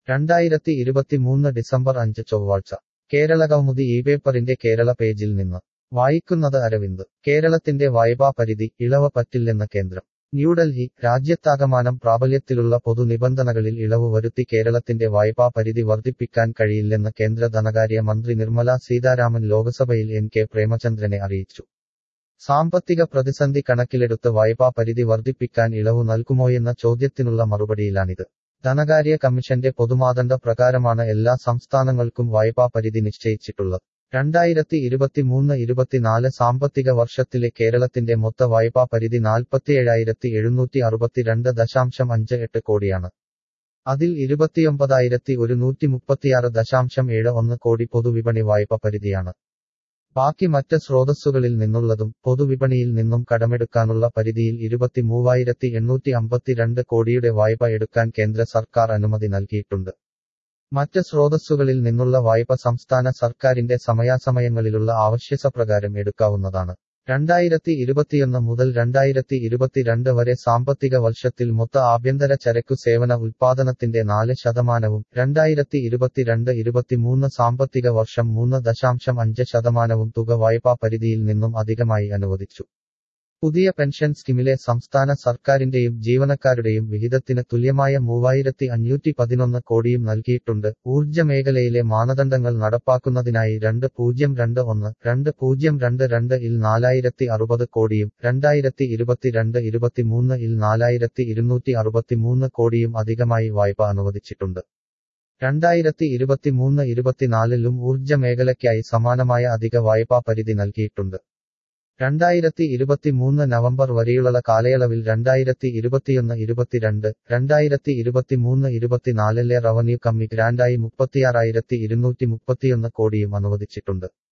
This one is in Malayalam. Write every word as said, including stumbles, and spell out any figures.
രണ്ടായിരത്തി ഇരുപത്തിമൂന്ന് ഡിസംബർ അഞ്ച് ചൊവ്വാഴ്ച കേരള കൗമുദി ഈ പേപ്പറിന്റെ കേരള പേജിൽ നിന്ന് വായിക്കുന്നത് അരവിന്ദ്. കേരളത്തിന്റെ വായ്പാ പരിധി ഇളവ് പറ്റില്ലെന്ന് കേന്ദ്രം. ന്യൂഡൽഹി രാജ്യത്താകമാനം പ്രാബല്യത്തിലുള്ള പൊതു നിബന്ധനകളിൽ ഇളവ് വരുത്തി കേരളത്തിന്റെ വായ്പാ പരിധി വർദ്ധിപ്പിക്കാൻ കഴിയില്ലെന്ന് കേന്ദ്ര ധനകാര്യ മന്ത്രി നിർമ്മല സീതാരാമൻ ലോക്സഭയിൽ എൻ കെ പ്രേമചന്ദ്രനെ അറിയിച്ചു. സാമ്പത്തിക പ്രതിസന്ധി കണക്കിലെടുത്ത് വായ്പാ പരിധി വർദ്ധിപ്പിക്കാൻ ഇളവു നൽകുമോയെന്ന ചോദ്യത്തിനുള്ള മറുപടിയിലാണിത്. ധനകാര്യ കമ്മീഷന്റെ പൊതുമാനദണ്ഡ പ്രകാരമാണ് എല്ലാ സംസ്ഥാനങ്ങൾക്കും വായ്പാ പരിധി നിശ്ചയിച്ചിട്ടുള്ളത്. രണ്ടായിരത്തി ഇരുപത്തിമൂന്ന് ഇരുപത്തിനാല് സാമ്പത്തിക വർഷത്തിലെ കേരളത്തിന്റെ മൊത്ത വായ്പാ പരിധി നാൽപ്പത്തിയേഴായിരത്തി എഴുന്നൂറ്റി അറുപത്തിരണ്ട് ദശാംശം അഞ്ച് എട്ട് കോടിയാണ്. അതിൽ ഇരുപത്തിയൊമ്പതായിരത്തി ഒരുന്നൂറ്റി മുപ്പത്തിയാറ് ദശാംശം ഏഴ് ഒന്ന് കോടി പൊതുവിപണി വായ്പ പരിധിയാണ്. ബാക്കി മറ്റ് സ്രോതസ്സുകളിൽ നിന്നുള്ളതും പൊതുവിപണിയിൽ നിന്നും കടമെടുക്കാനുള്ള പരിധിയിൽ ഇരുപത്തിമൂവായിരത്തി എണ്ണൂറ്റി അമ്പത്തിരണ്ട് കോടിയുടെ വായ്പ എടുക്കാൻ കേന്ദ്ര സർക്കാർ അനുമതി നൽകിയിട്ടുണ്ട്. മറ്റ് സ്രോതസ്സുകളിൽ നിന്നുള്ള വായ്പ സംസ്ഥാന സർക്കാരിന്റെ സമയാസമയങ്ങളിലുള്ള ആവശ്യപ്രകാരം എടുക്കാവുന്നതാണ്. രണ്ടായിരത്തി ഇരുപത്തിയൊന്ന് മുതൽ രണ്ടായിരത്തി ഇരുപത്തിരണ്ട് വരെ സാമ്പത്തിക വർഷത്തിൽ മൊത്ത ആഭ്യന്തര ചരക്കു സേവന ഉൽപ്പാദനത്തിന്റെ നാല് ശതമാനവും രണ്ടായിരത്തി ഇരുപത്തിരണ്ട് ഇരുപത്തിമൂന്ന് സാമ്പത്തിക വർഷം മൂന്ന് ദശാംശം അഞ്ച് ശതമാനവും തുക വായ്പാ പരിധിയിൽ നിന്നും അധികമായി അനുവദിച്ചു. പുതിയ പെൻഷൻ സ്കീമിലെ സംസ്ഥാന സർക്കാരിന്റെയും ജീവനക്കാരുടെയും വിഹിതത്തിന് തുല്യമായ മൂവായിരത്തി അഞ്ഞൂറ്റി പതിനൊന്ന് കോടിയും നൽകിയിട്ടുണ്ട്. ഊർജ്ജ മേഖലയിലെ മാനദണ്ഡങ്ങൾ നടപ്പാക്കുന്നതിനായി രണ്ട് പൂജ്യം രണ്ട് ഒന്ന് രണ്ട് പൂജ്യം രണ്ട് രണ്ട് ഇൽ നാലായിരത്തി അറുപത് കോടിയും രണ്ടായിരത്തി ഇരുപത്തിരണ്ട് ഇരുപത്തിമൂന്ന് ഇൽ നാലായിരത്തി ഇരുന്നൂറ്റി അറുപത്തിമൂന്ന് കോടിയും അധികമായി വായ്പ അനുവദിച്ചിട്ടുണ്ട്. രണ്ടായിരത്തി ഇരുപത്തിമൂന്ന് ഇരുപത്തിനാലിലും ഊർജ്ജ മേഖലയ്ക്കായി സമാനമായ അധിക വായ്പാ പരിധി നൽകിയിട്ടുണ്ട്. രണ്ടായിരത്തി ഇരുപത്തിമൂന്ന് നവംബർ വരെയുള്ള കാലയളവിൽ രണ്ടായിരത്തി ഇരുപത്തിയൊന്ന് ഇരുപത്തിരണ്ട് രണ്ടായിരത്തി ഇരുപത്തിമൂന്ന് ഇരുപത്തിനാലിലെ റവന്യൂ കമ്മി ഗ്രാന്റായി മുപ്പത്തിയാറായിരത്തി ഇരുന്നൂറ്റി മുപ്പത്തിയൊന്ന് കോടിയും അനുവദിച്ചിട്ടുണ്ട്.